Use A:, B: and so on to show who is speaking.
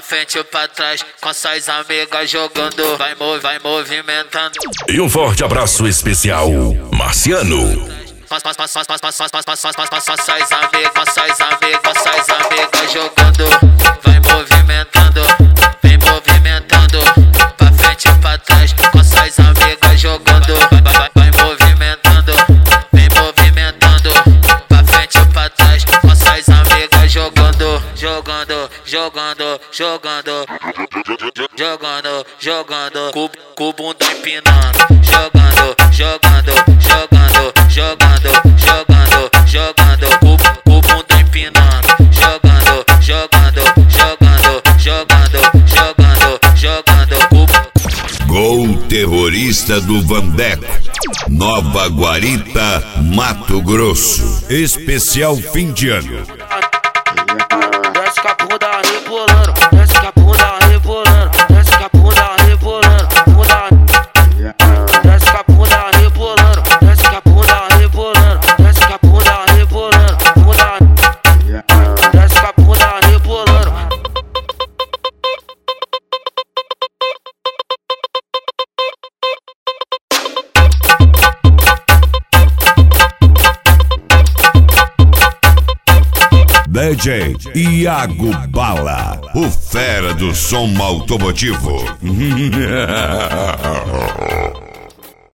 A: frente ou pra trás, com suas amigas jogando, vai movimentando.
B: E um forte abraço especial, Marciano.
A: Suas amigas jogando, vai movimentando, vem movimentando, pra frente ou pra trás, com suas amigas jogando, vai movimentando, vem movimentando, pra frente ou pra trás, com suas amigas jogando, jogando, com o bunda empinando, jogando, com o bunda empinando, jogando,
C: Gol terrorista do Vandeco, Nova Guarita, Mato Grosso. Especial fim de ano.
D: Desce com a bunda rebolando, desce com a bunda rebolando, desce com a bunda rebolando, bunda. Desce com a bunda rebolando, desce com a bunda rebolando, desce com a bunda rebolando, bunda. Desce com a bunda rebolando.
C: DJ Iago Bala, o fera do som automotivo.